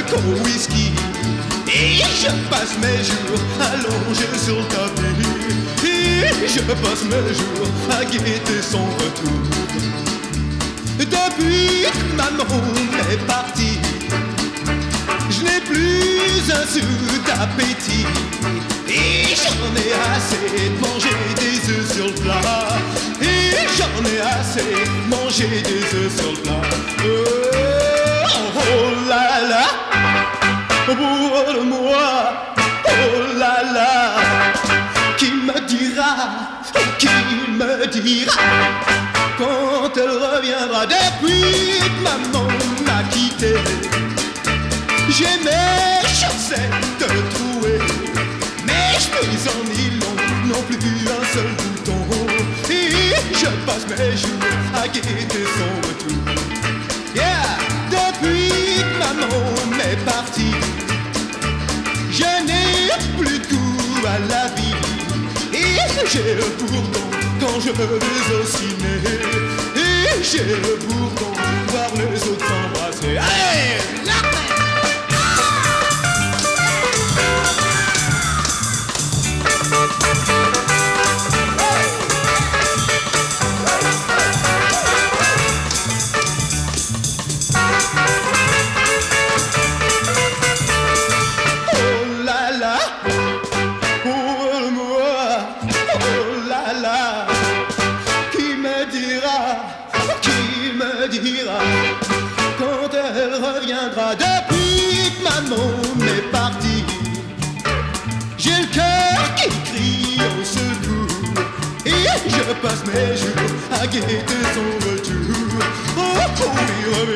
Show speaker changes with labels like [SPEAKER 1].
[SPEAKER 1] au whisky. Et je passe mes jours allongé sur le tapis. Et je passe mes jours à guetter son retour. Depuis que maman est partie, je n'ai plus un sou d'appétit. Et j'en ai assez de manger des œufs sur le plat. Et j'en ai assez de manger des œufs sur le plat. Oh là là, pour moi, oh là là. Qui me dira quand elle reviendra. Depuis que maman m'a quitté, j'ai mes chaussettes trouées, mes chemises en nylon n'ont plus un seul bouton. Et je passe mes jours à guetter son retour. Yeah! Depuis que maman m'est partie, je n'ai plus de goût à la vie. Et j'ai le bourdon quand je vais au ciné. Et j'ai le bourdon voir les autres s'embrasser. Allez! Quand elle reviendra. Depuis que maman m'est partie, j'ai le cœur qui crie au secours. Et je passe mes jours à guetter son retour. Oh, oui,